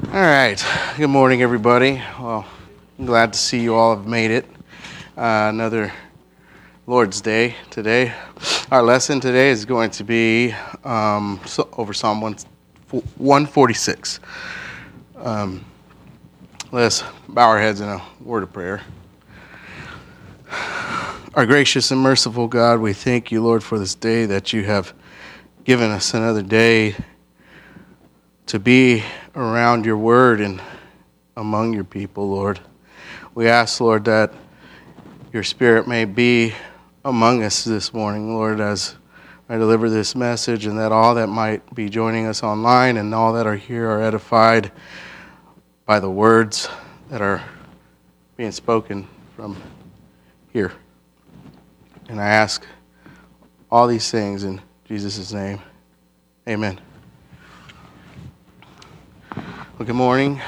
All right. Good morning, everybody. Well, I'm glad to see you all have made it. Another Lord's Day today. Our lesson today is going to be over Psalm 146. Let's bow our heads in a word of prayer. Our gracious and merciful God, we thank you, Lord, for this day that you have given us another day to be around your word and among your people, Lord. We ask, Lord, that your spirit may be among us this morning, Lord, as I deliver this message, and that all that might be joining us online and all that are here are edified by the words that are being spoken from here. And I ask all these things in Jesus' name. Amen. Well, good morning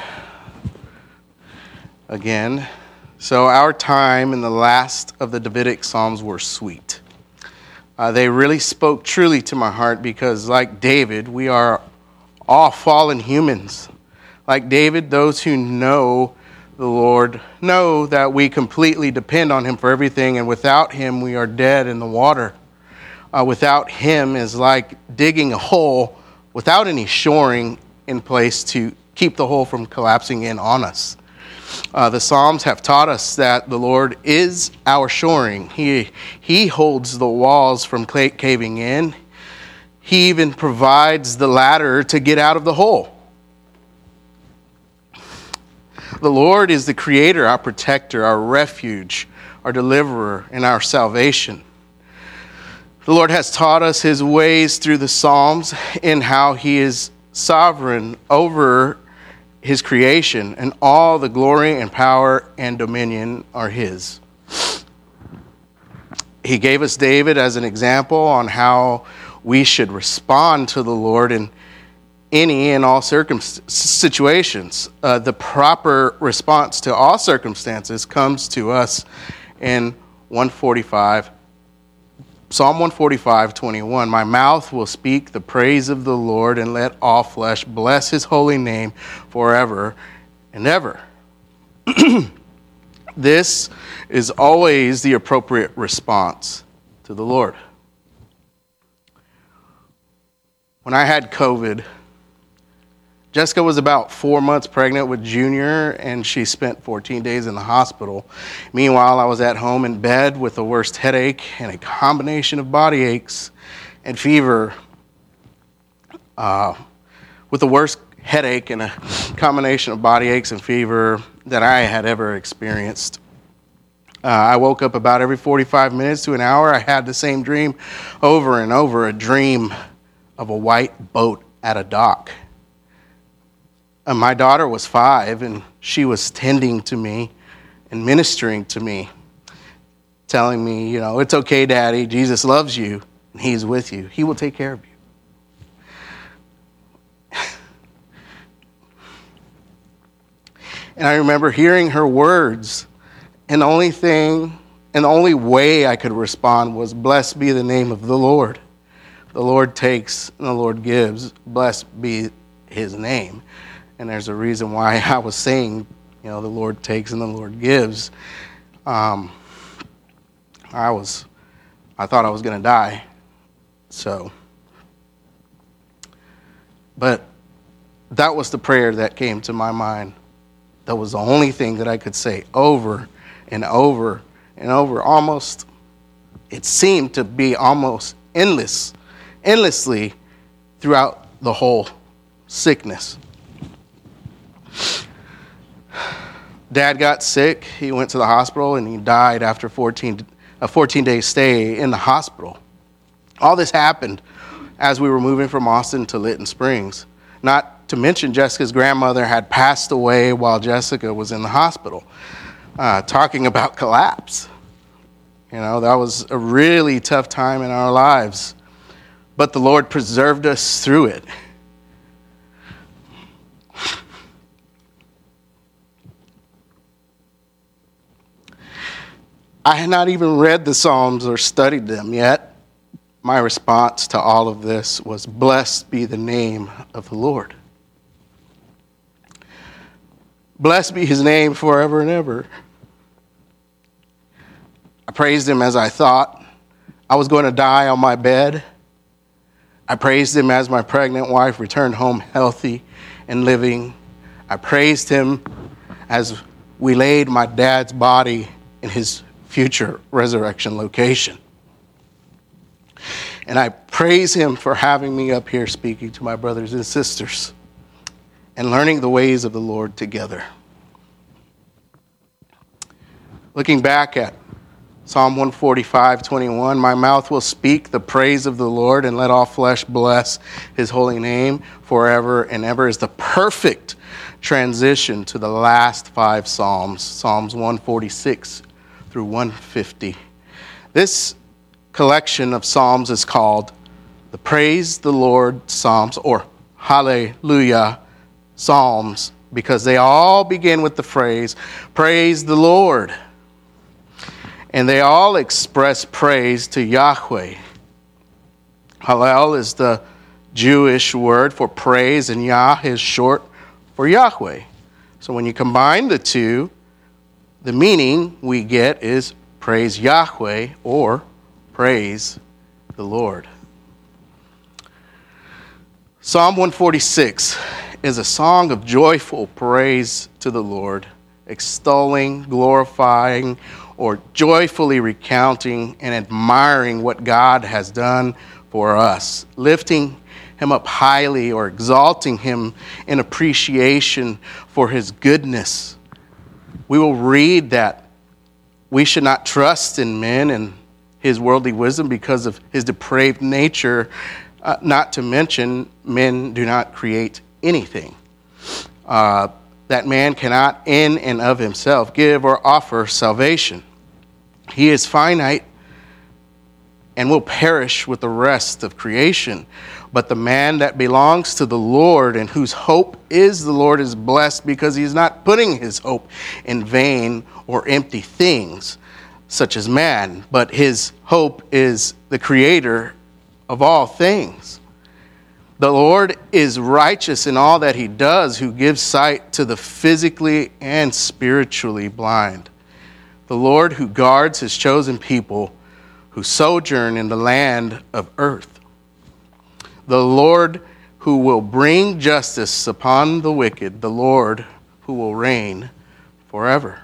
again. So our time in the last of the Davidic Psalms were sweet. They really spoke truly to my heart because, like David, we are all fallen humans. Like David, those who know the Lord know that we completely depend on him for everything, and without him we are dead in the water. Without him is like digging a hole without any shoring in place to keep the hole from collapsing in on us. The Psalms have taught us that the Lord is our shoring. He holds the walls from caving in. He even provides the ladder to get out of the hole. The Lord is the creator, our protector, our refuge, our deliverer, and our salvation. The Lord has taught us his ways through the Psalms and how he is sovereign over his creation, and all the glory and power and dominion are his. He gave us David as an example on how we should respond to the Lord in any and all situations. The proper response to all circumstances comes to us in Psalm 145:21. My mouth will speak the praise of the Lord, and let all flesh bless his holy name forever and ever. This is always the appropriate response to the Lord. When I had COVID, Jessica was about 4 months pregnant with Junior, and she spent 14 days in the hospital. Meanwhile, I was at home in bed with the worst headache and a combination of body aches and fever. With the worst headache and a combination of body aches and fever that I had ever experienced. I woke up about every 45 minutes to an hour. I had the same dream over and over, a dream of a white boat at a dock. My daughter was 5, and she was tending to me and ministering to me, telling me, it's okay, Daddy. Jesus loves you, and he's with you. He will take care of you. And I remember hearing her words, and the only way I could respond was, blessed be the name of the Lord. The Lord takes and the Lord gives. Blessed be his name. And there's a reason why I was saying, the Lord takes and the Lord gives. I thought I was going to die. But that was the prayer that came to my mind. That was the only thing that I could say over and over and over. Almost, it seemed to be almost endlessly throughout the whole sickness. Dad got sick. He went to the hospital and he died after a 14-day stay in the hospital. All this happened as we were moving from Austin to Lytton Springs. Not to mention Jessica's grandmother had passed away while Jessica was in the hospital. Talking about collapse. That was a really tough time in our lives. But the Lord preserved us through it. I had not even read the Psalms or studied them yet. My response to all of this was, blessed be the name of the Lord. Blessed be his name forever and ever. I praised him as I thought I was going to die on my bed. I praised him as my pregnant wife returned home healthy and living. I praised him as we laid my dad's body in his future resurrection location. And I praise him for having me up here speaking to my brothers and sisters and learning the ways of the Lord together. Looking back at Psalm 145:21, my mouth will speak the praise of the Lord, and let all flesh bless his holy name forever and ever, is the perfect transition to the last 5 Psalms, Psalms 146 through 150. This collection of Psalms is called the Praise the Lord Psalms, or Hallelujah Psalms, because they all begin with the phrase, praise the Lord. And they all express praise to Yahweh. Hallel is the Jewish word for praise, and Yah is short for Yahweh. So when you combine the two, the meaning we get is praise Yahweh or praise the Lord. Psalm 146 is a song of joyful praise to the Lord, extolling, glorifying, or joyfully recounting and admiring what God has done for us, lifting him up highly or exalting him in appreciation for his goodness. We will read that we should not trust in men and his worldly wisdom because of his depraved nature, not to mention men do not create anything. That man cannot in and of himself give or offer salvation. He is finite and will perish with the rest of creation. But the man that belongs to the Lord and whose hope is the Lord is blessed, because he is not putting his hope in vain or empty things such as man, but his hope is the Creator of all things. The Lord is righteous in all that he does, who gives sight to the physically and spiritually blind. The Lord who guards his chosen people who sojourn in the land of earth. The Lord who will bring justice upon the wicked. The Lord who will reign forever.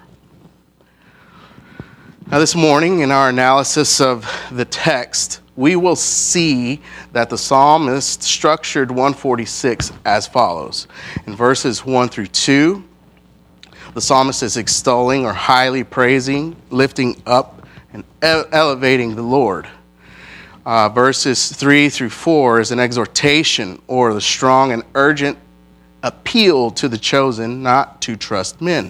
Now this morning in our analysis of the text, we will see that the psalmist structured 146 as follows. In verses 1 through 2, the psalmist is extolling or highly praising, lifting up, and elevating the Lord. Verses 3 through 4 is an exhortation or the strong and urgent appeal to the chosen not to trust men.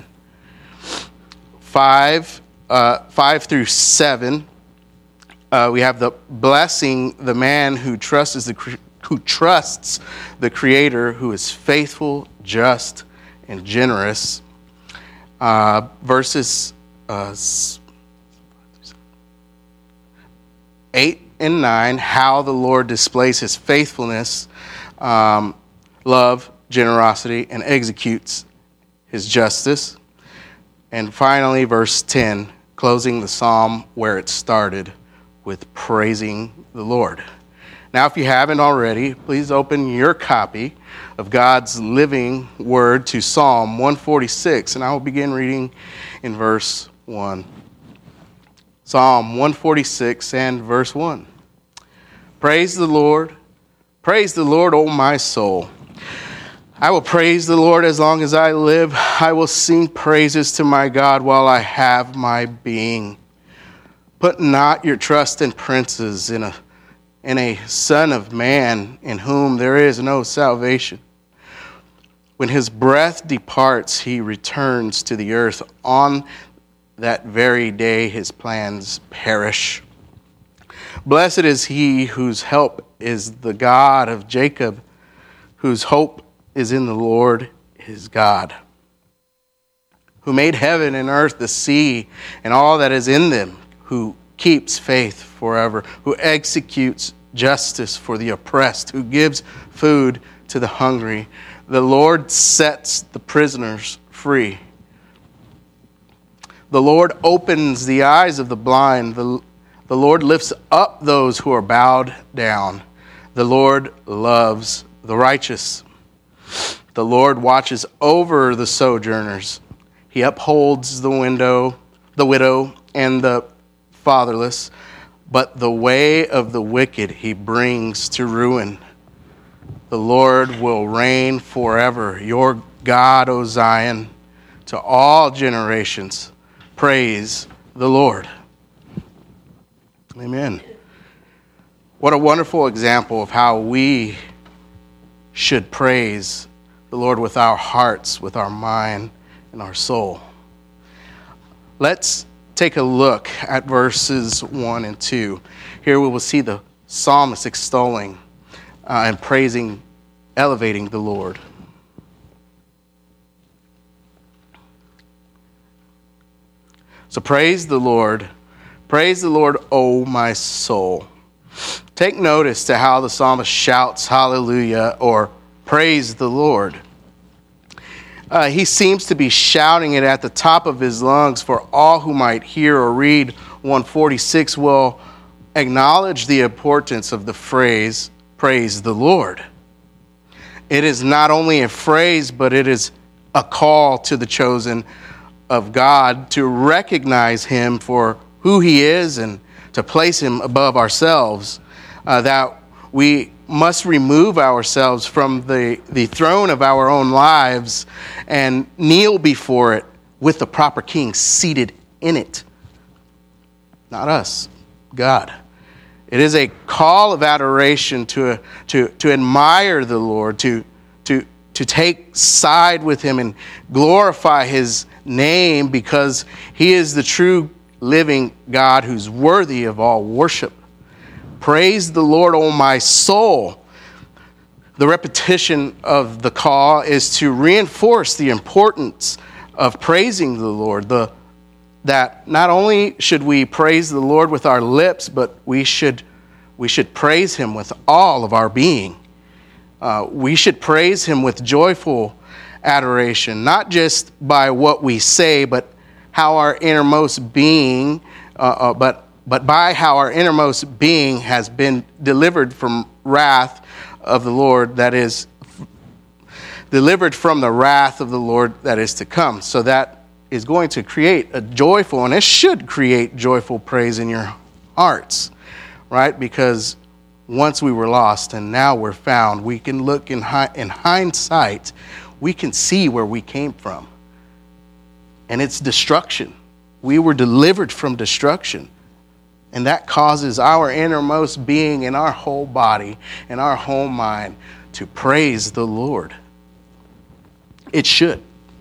5 through 7, we have the blessing the man who trusts the Creator, who is faithful, just, and generous. Verses 8 and 9, how the Lord displays his faithfulness, love, generosity, and executes his justice. And finally, verse 10, closing the psalm where it started, with praising the Lord. Now, if you haven't already, please open your copy of God's living word to Psalm 146, and I will begin reading in verse 1. Psalm 146 and verse 1. Praise the Lord, O my soul. I will praise the Lord as long as I live. I will sing praises to my God while I have my being. Put not your trust in princes, in a son of man in whom there is no salvation. When his breath departs, he returns to the earth. On that very day his plans perish. Blessed is he whose help is the God of Jacob, whose hope is in the Lord his God, who made heaven and earth, the sea, and all that is in them, who keeps faith forever, who executes justice for the oppressed, who gives food to the hungry. The Lord sets the prisoners free. The Lord opens the eyes of the blind. The Lord lifts up those who are bowed down. The Lord loves the righteous. The Lord watches over the sojourners. He upholds the widow and the fatherless, but the way of the wicked he brings to ruin. The Lord will reign forever. Your God, O Zion, to all generations. Praise the Lord. Amen. What a wonderful example of how we should praise the Lord with our hearts, with our mind, and our soul. Let's take a look at verses 1 and 2. Here we will see the psalmist extolling and praising, elevating the Lord. So praise the Lord, O my soul. Take notice to how the psalmist shouts hallelujah or praise the Lord. He seems to be shouting it at the top of his lungs for all who might hear or read. 146 will acknowledge the importance of the phrase, praise the Lord. It is not only a phrase, but it is a call to the chosen of God to recognize him for who he is and to place him above ourselves, that we must remove ourselves from the throne of our own lives and kneel before it with the proper king seated in it. Not us, God. It is a call of adoration to admire the Lord, to take side with him and glorify his name because he is the true living God who's worthy of all worship. Praise the Lord, O my soul. The repetition of the call is to reinforce the importance of praising the Lord. That not only should we praise the Lord with our lips, but we should praise him with all of our being. We should praise him with joyful adoration, not just by what we say, but how our innermost being, but by how our innermost being has been delivered from wrath of the Lord, that is delivered from the wrath of the Lord that is to come. So that is going to create a joyful, and it should create joyful praise in your hearts, right? Because once we were lost and now we're found, we can look in hindsight, we can see where we came from. And it's destruction. We were delivered from destruction. And that causes our innermost being and our whole body and our whole mind to praise the Lord. It should.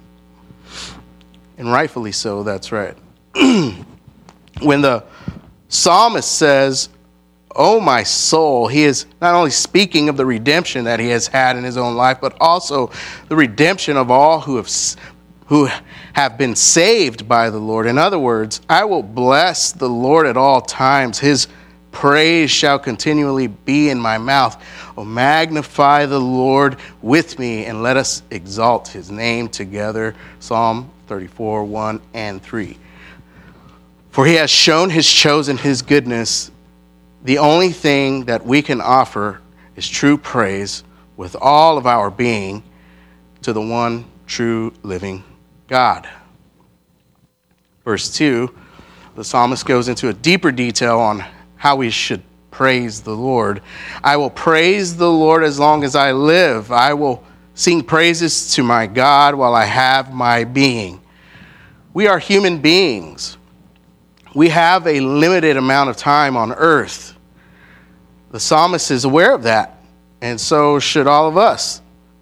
And rightfully so, that's right. When the psalmist says, "Oh, my soul," he is not only speaking of the redemption that he has had in his own life, but also the redemption of all who have been saved by the Lord. In other words, I will bless the Lord at all times. His praise shall continually be in my mouth. Oh, magnify the Lord with me, and let us exalt his name together. Psalm 34, 1 and 3. For he has shown his chosen his goodness. The only thing that we can offer is true praise with all of our being to the one true living God. Verse 2, the psalmist goes into a deeper detail on how we should praise the Lord. I will praise the Lord as long as I live. I will sing praises to my God while I have my being. We are human beings. We have a limited amount of time on earth. The psalmist is aware of that, and so should all of us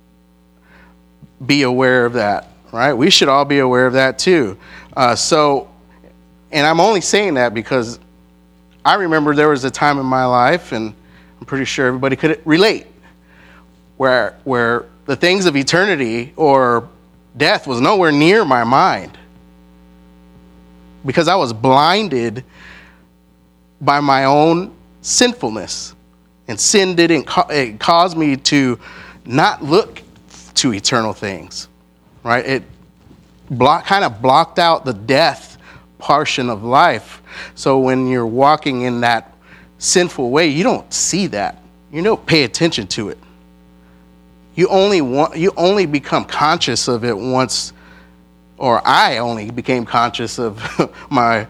be aware of that, right? We should all be aware of that too. And I'm only saying that because I remember there was a time in my life, and I'm pretty sure everybody could relate, where the things of eternity or death was nowhere near my mind because I was blinded by my own sinfulness. And sin didn't cause me to not look to eternal things, right? kind of blocked out the death portion of life. So when you're walking in that sinful way, you don't see that. You don't pay attention to it. You only become conscious of it once, or I only became conscious of my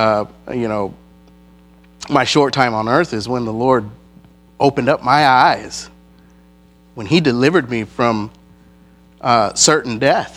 my short time on earth is when the Lord opened up my eyes, when he delivered me from certain death.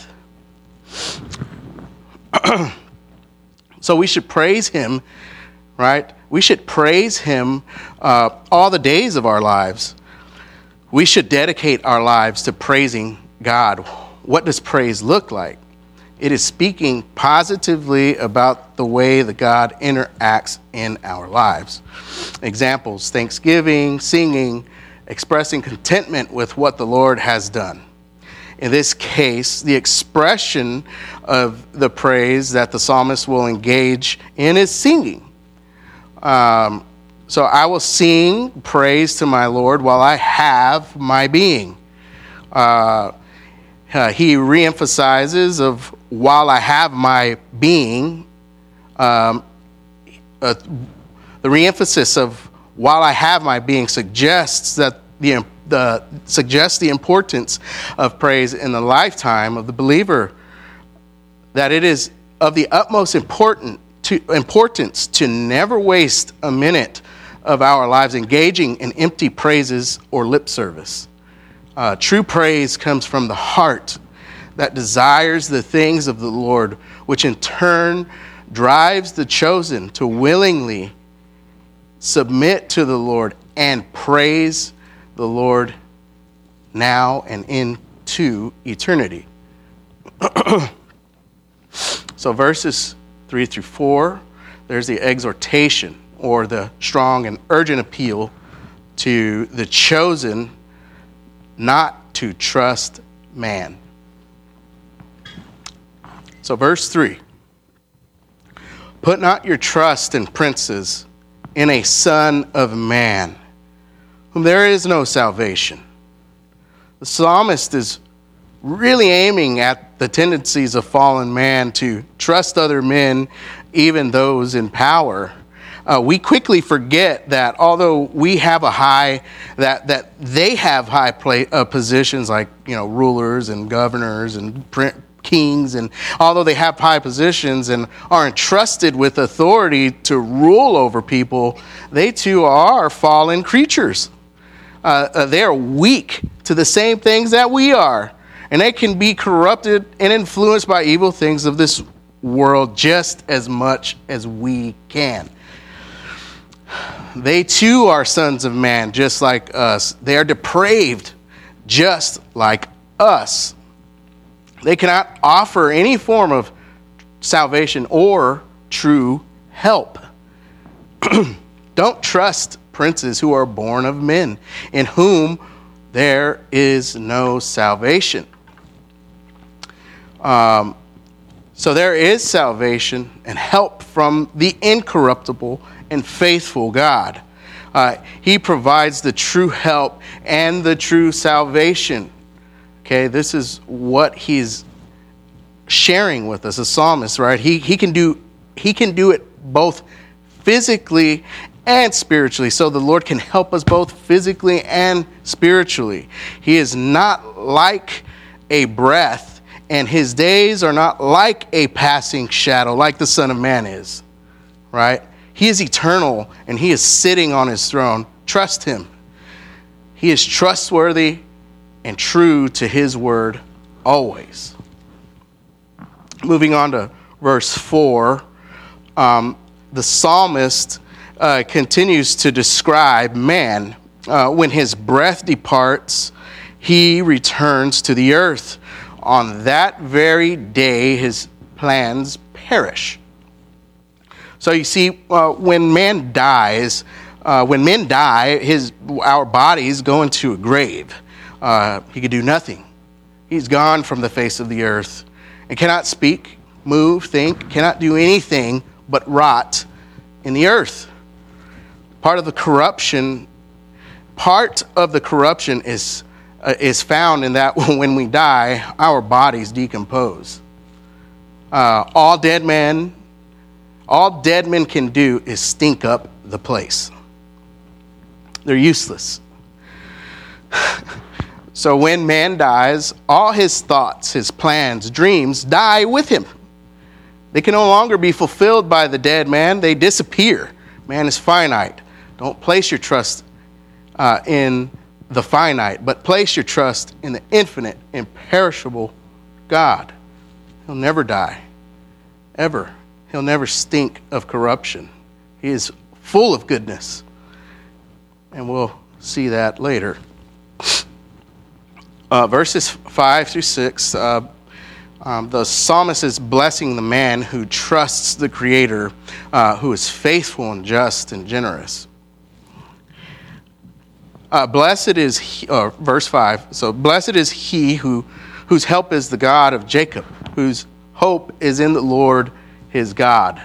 So we should praise him, right? We should praise him all the days of our lives. We should dedicate our lives to praising God. What does praise look like? It is speaking positively about the way that God interacts in our lives. Examples: thanksgiving, singing, expressing contentment with what the Lord has done. In this case, the expression of the praise that the psalmist will engage in is singing. So I will sing praise to my Lord while I have my being. He reemphasizes of while I have my being. The reemphasis of while I have my being suggests that the importance of praise in the lifetime of the believer, that it is of the utmost importance to never waste a minute of our lives engaging in empty praises or lip service. True praise comes from the heart that desires the things of the Lord, which in turn drives the chosen to willingly submit to the Lord and praise the Lord now and into eternity. So verses 3 through 4, there's the exhortation or the strong and urgent appeal to the chosen not to trust man. So verse 3, put not your trust in princes, in a son of man, whom there is no salvation. The psalmist is really aiming at the tendencies of fallen man to trust other men, even those in power. We quickly forget that although we have that they have high positions like rulers and governors and kings, and although they have high positions and are entrusted with authority to rule over people, they too are fallen creatures. They are weak to the same things that we are, and they can be corrupted and influenced by evil things of this world just as much as we can. They too are sons of man, just like us. They are depraved, just like us. They cannot offer any form of salvation or true help. Don't trust princes who are born of men, in whom there is no salvation. So there is salvation and help from the incorruptible and faithful God. He provides the true help and the true salvation. Okay, this is what he's sharing with us, a psalmist, right? He can do it both physically and spiritually. So the Lord can help us both physically and spiritually. He is not like a breath, and his days are not like a passing shadow, like the Son of Man is, right? He is eternal, and he is sitting on his throne. Trust him. He is trustworthy and true to his word always. Moving on to verse 4, the psalmist continues to describe man. When his breath departs, he returns to the earth. On that very day, his plans perish. So you see, when man dies, when men die, our bodies go into a grave. He could do nothing. He's gone from the face of the earth and cannot speak, move, think, cannot do anything but rot in the earth. Part of the corruption is found in that when we die, our bodies decompose. All dead men can do is stink up the place. They're useless. So when man dies, all his thoughts, his plans, dreams die with him. They can no longer be fulfilled by the dead man. They disappear. Man is finite. Don't place your trust in the finite, but place your trust in the infinite, imperishable God. He'll never die, ever. He'll never stink of corruption. He is full of goodness. And we'll see that later. Verses 5 through 6, the psalmist is blessing the man who trusts the Creator, who is faithful and just and generous. Blessed is he, verse 5. So blessed is he whose help is the God of Jacob, whose hope is in the Lord his God.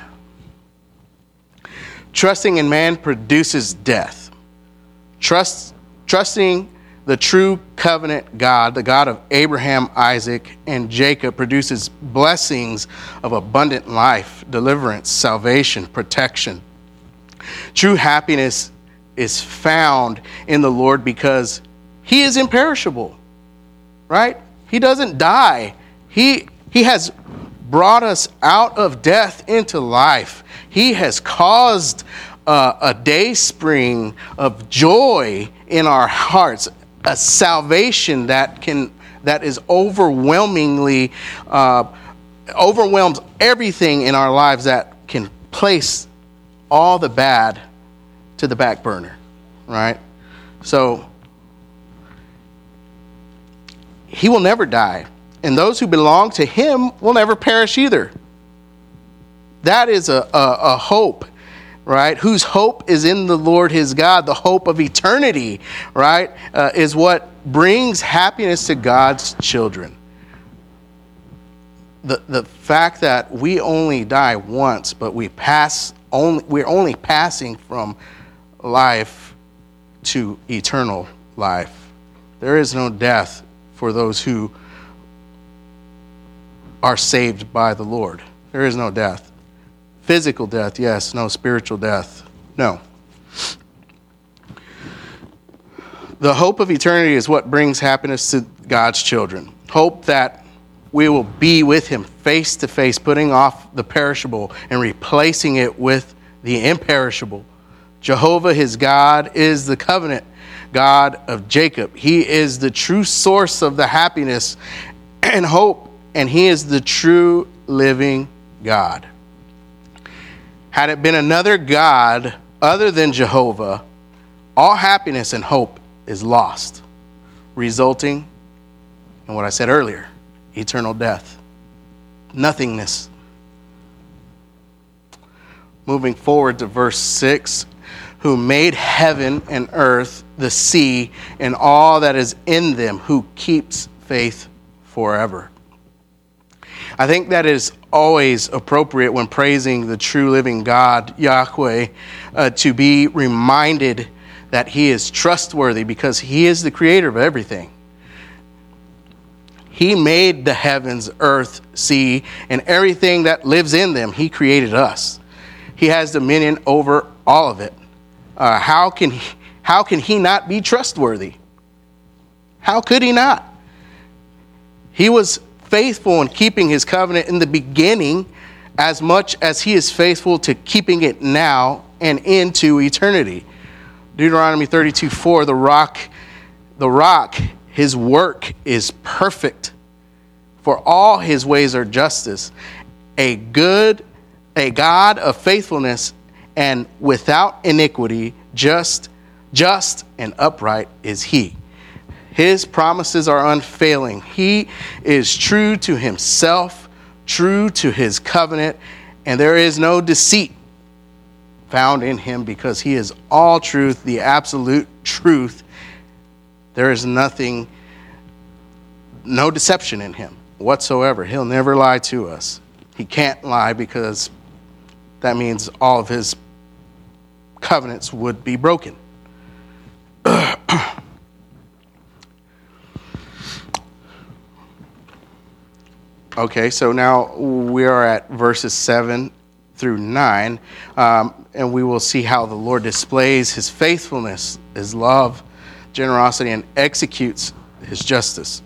Trusting in man produces death. Trusting the true covenant God, the God of Abraham, Isaac, and Jacob, produces blessings of abundant life, deliverance, salvation, protection. True happiness is found in the Lord because he is imperishable, right? He doesn't die. He has brought us out of death into life. He has caused a day spring of joy in our hearts, a salvation that is overwhelmingly overwhelms everything in our lives, that can place all the bad to the back burner, right? So he will never die, and those who belong to him will never perish either. That is a hope, right? Whose hope is in the Lord his God. The hope of eternity, right, is what brings happiness to God's children. The fact that we only die once, but we're only passing from life to eternal life. There is no death for those who are saved by the Lord. There is no death. Physical death, yes. No spiritual death, no. The hope of eternity is what brings happiness to God's children. Hope that we will be with him face to face, putting off the perishable and replacing it with the imperishable. Jehovah, his God, is the covenant God of Jacob. He is the true source of the happiness and hope, and he is the true living God. Had it been another God other than Jehovah, all happiness and hope is lost, resulting in what I said earlier, eternal death, nothingness. Moving forward to verse 6, who made heaven and earth, the sea, and all that is in them, who keeps faith forever. I think that is always appropriate when praising the true living God, Yahweh, to be reminded that he is trustworthy because he is the creator of everything. He made the heavens, earth, sea, and everything that lives in them. He created us. He has dominion over all of it. How can he not be trustworthy? How could he not? He was faithful in keeping his covenant in the beginning as much as he is faithful to keeping it now and into eternity. Deuteronomy 32:4, the rock, his work is perfect, for all his ways are justice. A God of faithfulness and without iniquity, just and upright is he. His promises are unfailing. He is true to himself, true to his covenant, and there is no deceit found in him because he is all truth, the absolute truth. There is no deception in him whatsoever. He'll never lie to us. He can't lie because that means all of his covenants would be broken. Okay, so now we are at verses 7 through 9, and we will see how the Lord displays his faithfulness, his love, generosity, and executes his justice.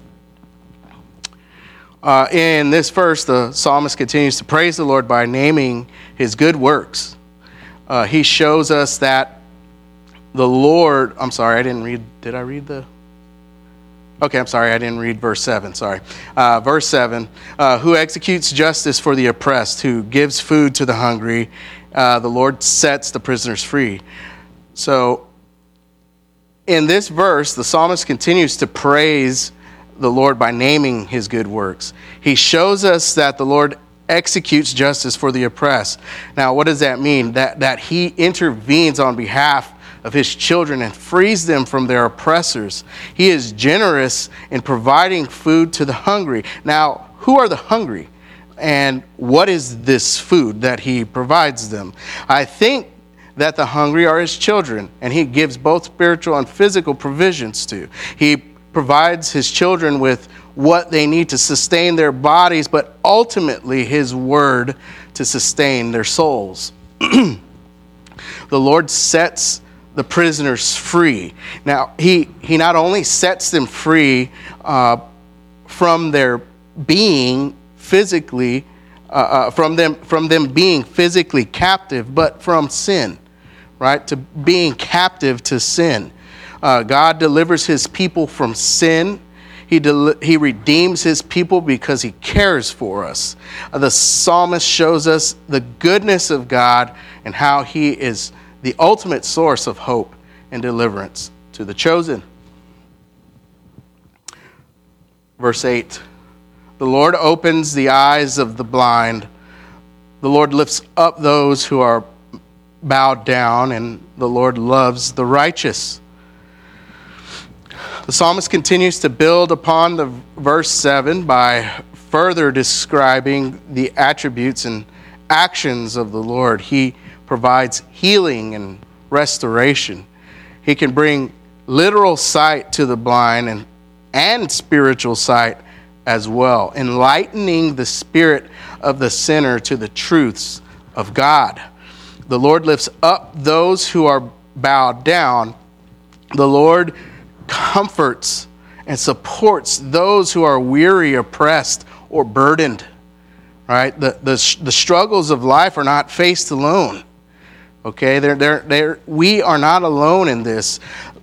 In this verse, the psalmist continues to praise the Lord by naming his good works. He shows us that the Lord, did I read the? Okay, I'm sorry, I didn't read verse 7, sorry. Verse 7, who executes justice for the oppressed, who gives food to the hungry, the Lord sets the prisoners free. So, in this verse, the psalmist continues to praise the Lord by naming his good works. He shows us that the Lord executes justice for the oppressed. Now, what does that mean? That he intervenes on behalf of his children and frees them from their oppressors. He is generous in providing food to the hungry. Now, who are the hungry? And what is this food that he provides them? I think that the hungry are his children, and he gives both spiritual and physical provisions to. He provides his children with what they need to sustain their bodies, but ultimately his word to sustain their souls. The Lord sets the prisoners free. Now, he not only sets them free from their being physically, from them being physically captive, but from sin, right? To being captive to sin. God delivers his people from sin. He redeems his people because he cares for us. The psalmist shows us the goodness of God and how he is the ultimate source of hope and deliverance to the chosen. Verse 8, the Lord opens the eyes of the blind. The Lord lifts up those who are bowed down, and the Lord loves the righteous. The psalmist continues to build upon the verse 7 by further describing the attributes and actions of the Lord. He provides healing and restoration. He can bring literal sight to the blind and spiritual sight as well, enlightening the spirit of the sinner to the truths of God. The Lord lifts up those who are bowed down. The Lord comforts and supports those who are weary, oppressed, or burdened. Right? The struggles of life are not faced alone. Okay, we are not alone in this.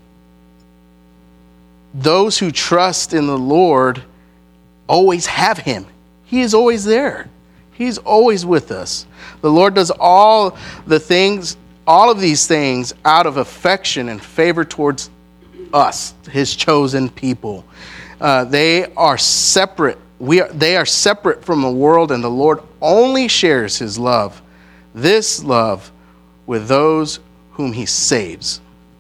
Those who trust in the Lord always have him. He is always there. He's always with us. The Lord does all of these things out of affection and favor towards us, his chosen people. They are separate. They are separate from the world, and the Lord only shares his love, this love, with those whom he saves.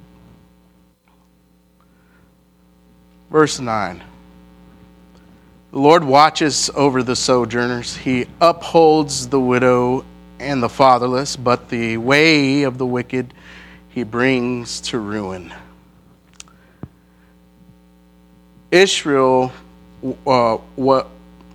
Verse 9. The Lord watches over the sojourners. He upholds the widow and the fatherless, but the way of the wicked he brings to ruin. Israel, the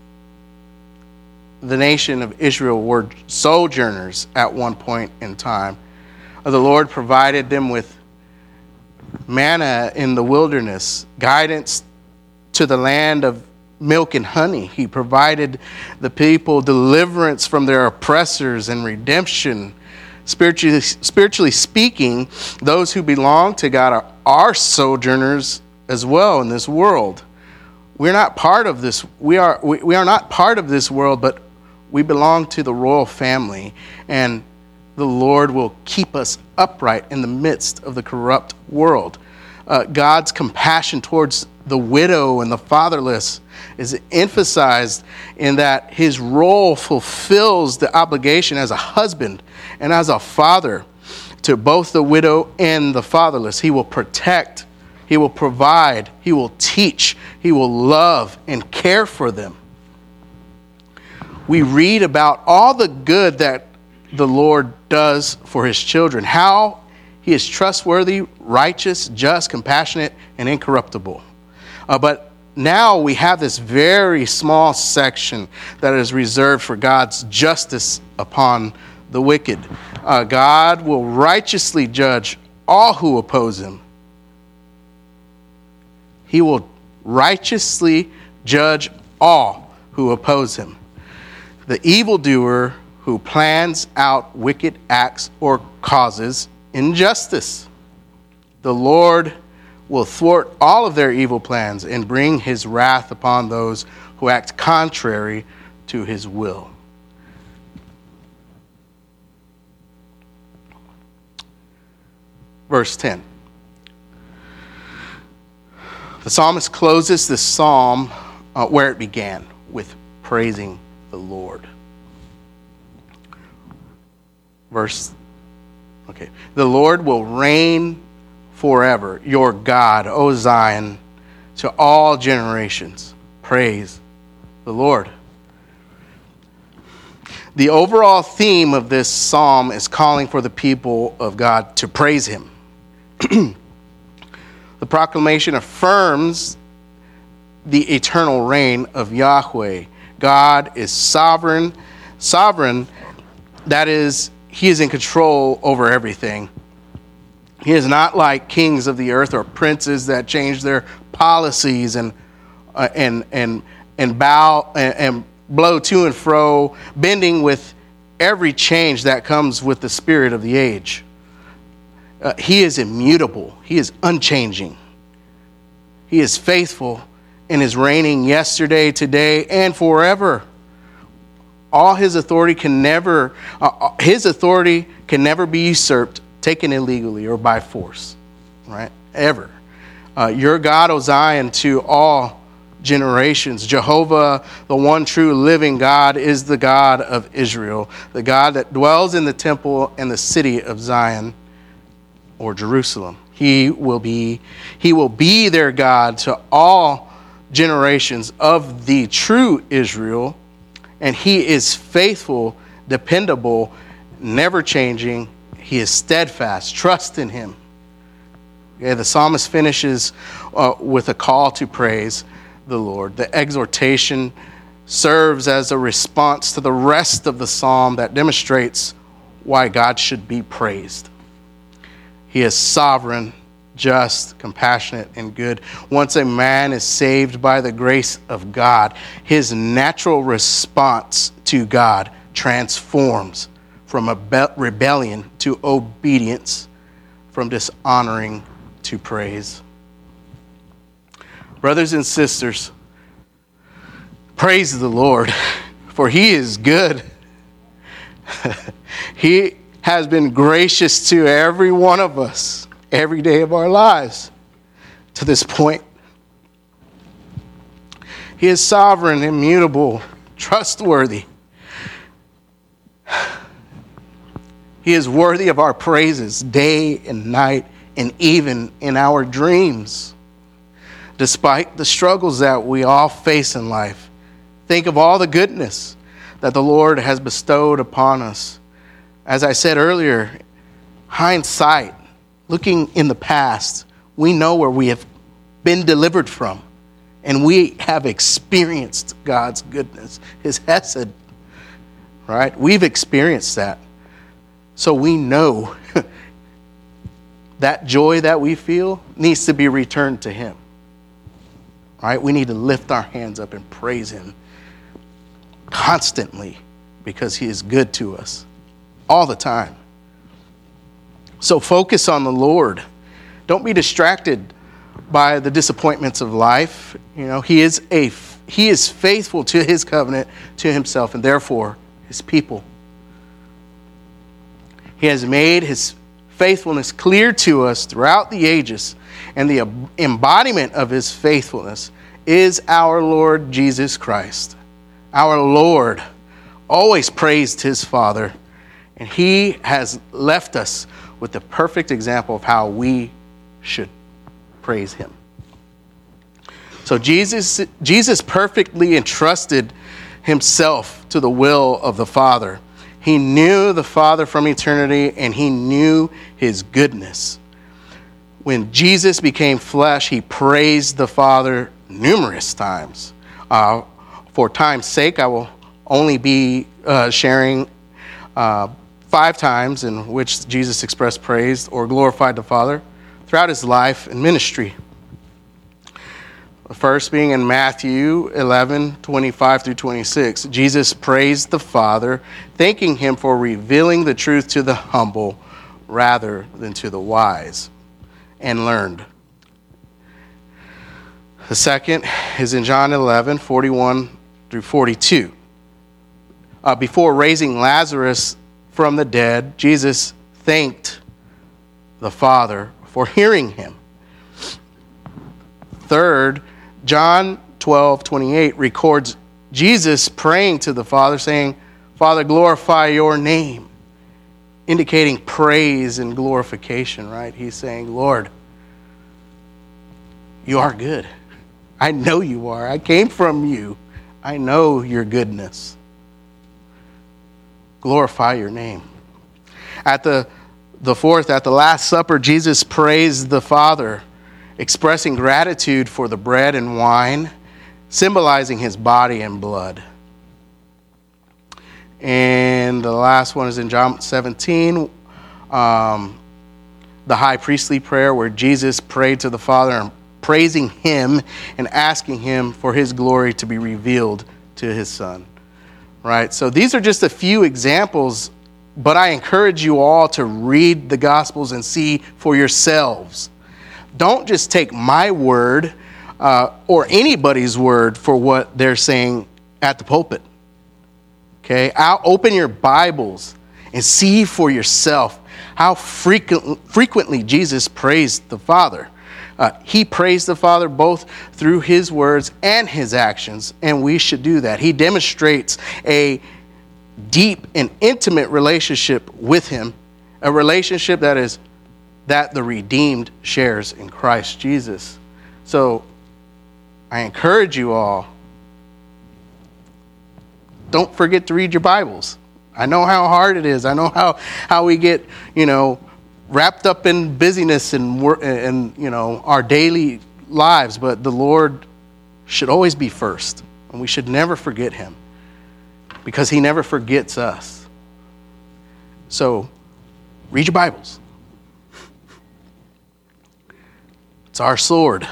nation of Israel were sojourners at one point in time. The Lord provided them with manna in the wilderness, guidance to the land of milk and honey. He provided the people deliverance from their oppressors and redemption. Spiritually speaking, those who belong to God are sojourners as well in this world. We're not part of this. We are not part of this world, but we belong to the royal family, and the Lord will keep us upright in the midst of the corrupt world. God's compassion towards the widow and the fatherless is emphasized in that his role fulfills the obligation as a husband and as a father to both the widow and the fatherless. He will protect, he will provide, he will teach, he will love and care for them. We read about all the good that the Lord does for his children, how he is trustworthy, righteous, just, compassionate, and incorruptible. But now we have this very small section that is reserved for God's justice upon the wicked. God will righteously judge all who oppose him. He will righteously judge all who oppose him. The evildoer who plans out wicked acts or causes injustice. The Lord will thwart all of their evil plans and bring his wrath upon those who act contrary to his will. Verse 10. The psalmist closes this psalm where it began, with praising the Lord. The Lord will reign forever, your God, O Zion, to all generations. Praise the Lord. The overall theme of this psalm is calling for the people of God to praise him. The proclamation affirms the eternal reign of Yahweh. God is sovereign. That is, he is in control over everything. He is not like kings of the earth or princes that change their policies and bow and blow to and fro, bending with every change that comes with the spirit of the age. He is immutable. He is unchanging. He is faithful and is reigning yesterday, today, and forever. All his authority can never be usurped, taken illegally, or by force, right? Ever. Your God, O Zion, to all generations. Jehovah, the one true living God, is the God of Israel, the God that dwells in the temple and the city of Zion, or Jerusalem. He will be their God to all generations of the true Israel, and he is faithful, dependable, never changing. He is steadfast. Trust in him. Okay, the psalmist finishes with a call to praise the Lord. The exhortation serves as a response to the rest of the psalm that demonstrates why God should be praised. He is sovereign, just, compassionate, and good. Once a man is saved by the grace of God, his natural response to God transforms from rebellion to obedience, from dishonoring to praise. Brothers and sisters, praise the Lord, for he is good. He has been gracious to every one of us every day of our lives to this point. He is sovereign, immutable, trustworthy. He is worthy of our praises day and night, and even in our dreams. Despite the struggles that we all face in life, think of all the goodness that the Lord has bestowed upon us. As I said earlier, hindsight, looking in the past, we know where we have been delivered from, and we have experienced God's goodness, his hesed, right? We've experienced that. So we know that joy that we feel needs to be returned to him, right? We need to lift our hands up and praise him constantly because he is good to us all the time. So focus on the Lord. Don't be distracted by the disappointments of life. You know, he is faithful to his covenant, to himself, and therefore his people. He has made his faithfulness clear to us throughout the ages, and the embodiment of his faithfulness is our Lord Jesus Christ. Our Lord always praised his Father, and he has left us with the perfect example of how we should praise him. So Jesus perfectly entrusted himself to the will of the Father. He knew the Father from eternity, and he knew his goodness. When Jesus became flesh, he praised the Father numerous times. For time's sake, I will only be sharing 5 times in which Jesus expressed praise or glorified the Father throughout his life and ministry. The first being in Matthew 11:25 through 26. Jesus praised the Father, thanking him for revealing the truth to the humble rather than to the wise and learned. The second is in John 11:41 through 42. Before raising Lazarus from the dead, Jesus thanked the Father for hearing him. Third, John 12:28 records Jesus praying to the Father, saying, Father, glorify your name, indicating praise and glorification, right? He's saying, Lord, you are good. I know you are. I came from you. I know your goodness. Glorify your name. At the fourth, at the Last Supper, Jesus praised the Father, expressing gratitude for the bread and wine, symbolizing his body and blood. And the last one is in John 17, the high priestly prayer where Jesus prayed to the Father, praising him and asking him for his glory to be revealed to his Son. Right? So these are just a few examples, but I encourage you all to read the Gospels and see for yourselves. Don't just take my word or anybody's word for what they're saying at the pulpit. Okay? I'll open your Bibles and see for yourself how frequently Jesus praised the Father. He praised the Father both through his words and his actions, and we should do that. He demonstrates a deep and intimate relationship with him, a relationship that the redeemed shares in Christ Jesus. So I encourage you all, don't forget to read your Bibles. I know how hard it is. I know how we get, wrapped up in busyness and our daily lives, but the Lord should always be first, and we should never forget him because he never forgets us. So read your Bibles. It's our sword.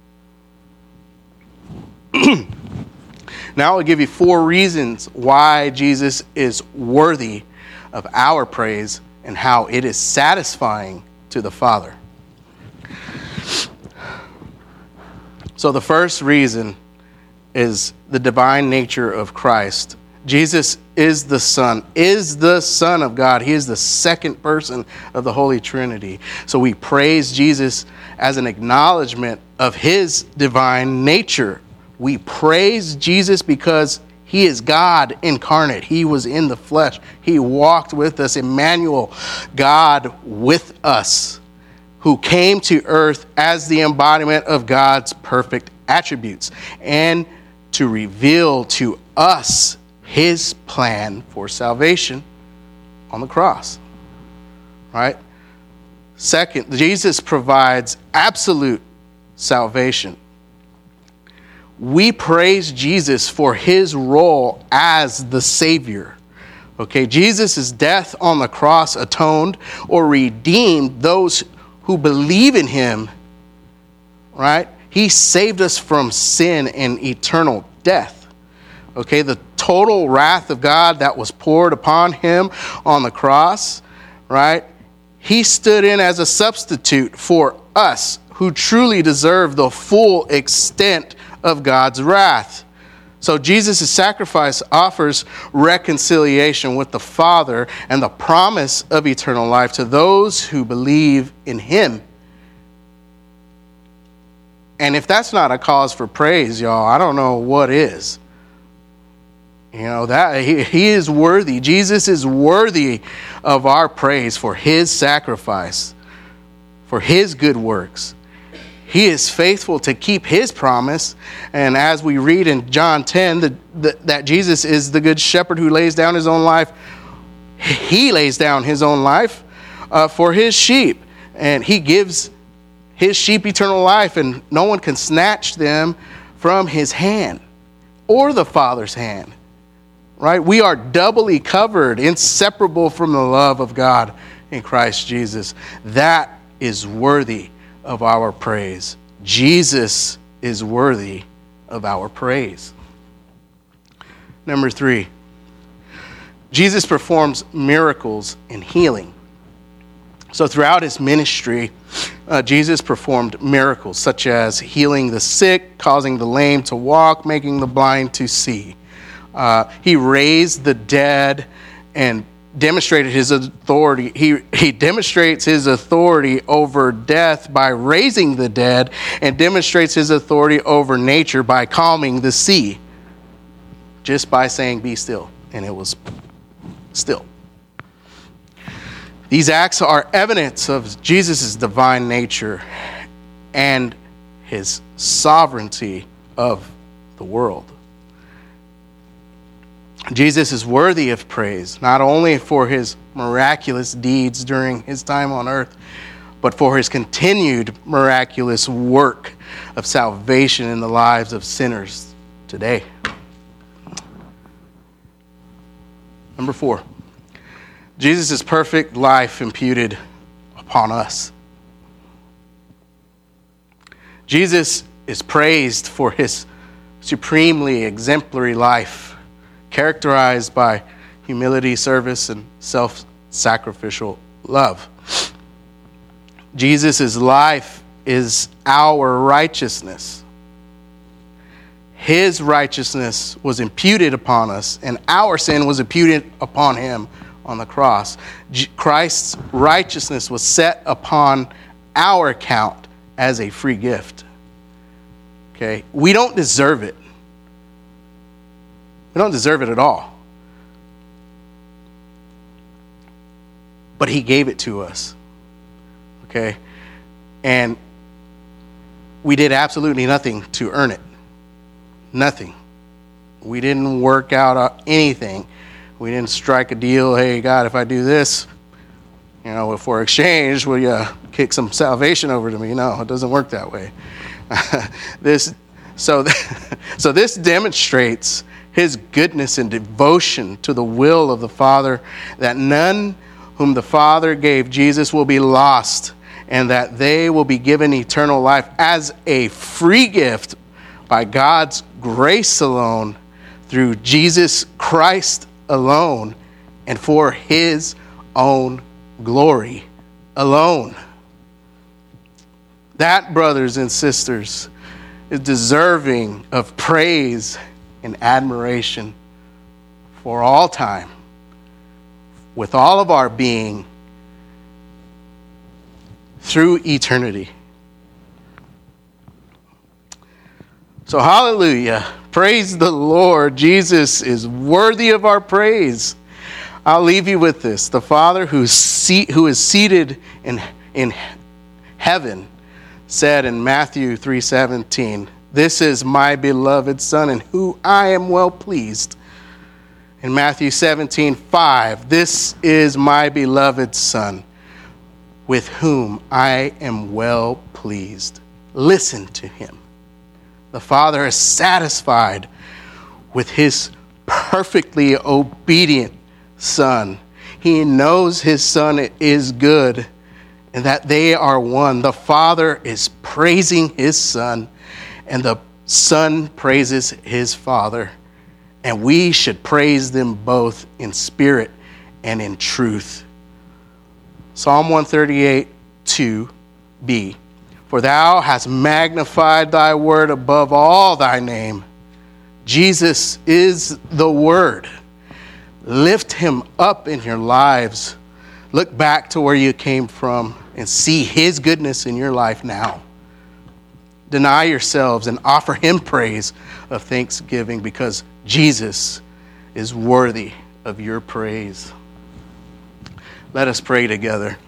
Now I'll give you 4 reasons why Jesus is worthy of our praise and how it is satisfying to the Father. So the first reason is the divine nature of Christ. Jesus is the Son of God. He is the second person of the Holy Trinity. So we praise Jesus as an acknowledgement of his divine nature. We praise Jesus because he is God incarnate. He was in the flesh. He walked with us. Emmanuel, God with us, who came to earth as the embodiment of God's perfect attributes and to reveal to us his plan for salvation on the cross. Right? Second, Jesus provides absolute salvation. We praise Jesus for his role as the Savior. Okay, Jesus' death on the cross atoned or redeemed those who believe in him, right? He saved us from sin and eternal death. Okay, the total wrath of God that was poured upon him on the cross, right? He stood in as a substitute for us who truly deserve the full extent of God's wrath. So Jesus' sacrifice offers reconciliation with the Father and the promise of eternal life to those who believe in him. And if that's not a cause for praise, y'all, I don't know what is. That he is worthy. Jesus is worthy of our praise for his sacrifice, for his good works. He is faithful to keep his promise. And as we read in John 10, that Jesus is the good shepherd who lays down his own life. He lays down his own life for his sheep. And he gives his sheep eternal life, and no one can snatch them from his hand or the Father's hand. Right? We are doubly covered, inseparable from the love of God in Christ Jesus. That is worthy of our praise. Jesus is worthy of our praise. Number 3, Jesus performs miracles and healing. So throughout his ministry, Jesus performed miracles such as healing the sick, causing the lame to walk, making the blind to see. He raised the dead and demonstrated his authority. He demonstrates his authority over death by raising the dead, and demonstrates his authority over nature by calming the sea, just by saying, "Be still," and it was still. These acts are evidence of Jesus' divine nature and his sovereignty of the world. Jesus is worthy of praise, not only for his miraculous deeds during his time on earth, but for his continued miraculous work of salvation in the lives of sinners today. Number 4, Jesus' perfect life imputed upon us. Jesus is praised for his supremely exemplary life, characterized by humility, service, and self-sacrificial love. Jesus' life is our righteousness. His righteousness was imputed upon us, and our sin was imputed upon him on the cross. Christ's righteousness was set upon our account as a free gift. Okay? We don't deserve it. We don't deserve it at all. But he gave it to us. Okay? And we did absolutely nothing to earn it. Nothing. We didn't work out anything. We didn't strike a deal. Hey, God, if I do this, if we're exchanged, will you kick some salvation over to me? No, it doesn't work that way. So this demonstrates his goodness and devotion to the will of the Father, that none whom the Father gave Jesus will be lost, and that they will be given eternal life as a free gift by God's grace alone, through Jesus Christ alone, and for his own glory alone. That, brothers and sisters, is deserving of praise and admiration for all time, with all of our being, through eternity. So hallelujah. Praise the Lord. Jesus is worthy of our praise. I'll leave you with this. The Father who is seated in heaven said in Matthew 3:17, "This is my beloved Son, in whom I am well pleased." In Matthew 17:5, "This is my beloved Son, with whom I am well pleased." Listen to him. The Father is satisfied with his perfectly obedient Son. He knows his Son is good and that they are one. The Father is praising his Son, and the Son praises his Father. And we should praise them both in spirit and in truth. Psalm 138:2b. "For thou hast magnified thy word above all thy name." Jesus is the Word. Lift him up in your lives. Look back to where you came from and see his goodness in your life now. Deny yourselves and offer him praise of thanksgiving, because Jesus is worthy of your praise. Let us pray together.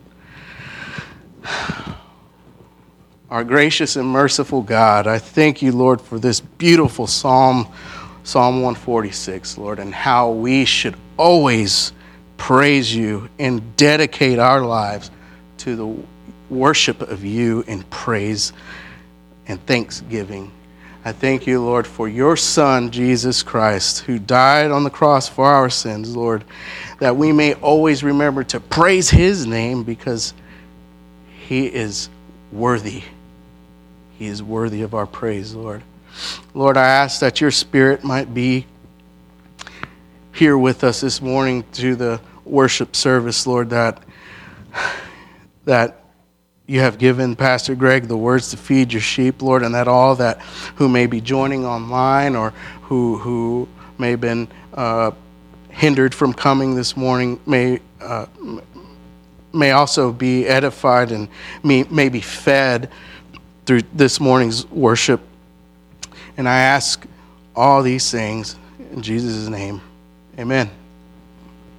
Our gracious and merciful God, I thank you, Lord, for this beautiful Psalm 146, Lord, and how we should always praise you and dedicate our lives to the worship of you in praise and thanksgiving. I thank you, Lord, for your Son, Jesus Christ, who died on the cross for our sins, Lord, that we may always remember to praise his name because he is worthy. He is worthy of our praise, Lord. Lord, I ask that your Spirit might be here with us this morning to the worship service, Lord, that you have given Pastor Greg the words to feed your sheep, Lord, and that all that who may be joining online or who may have been hindered from coming this morning may also be edified and may be fed through this morning's worship. And I ask all these things in Jesus' name. Amen.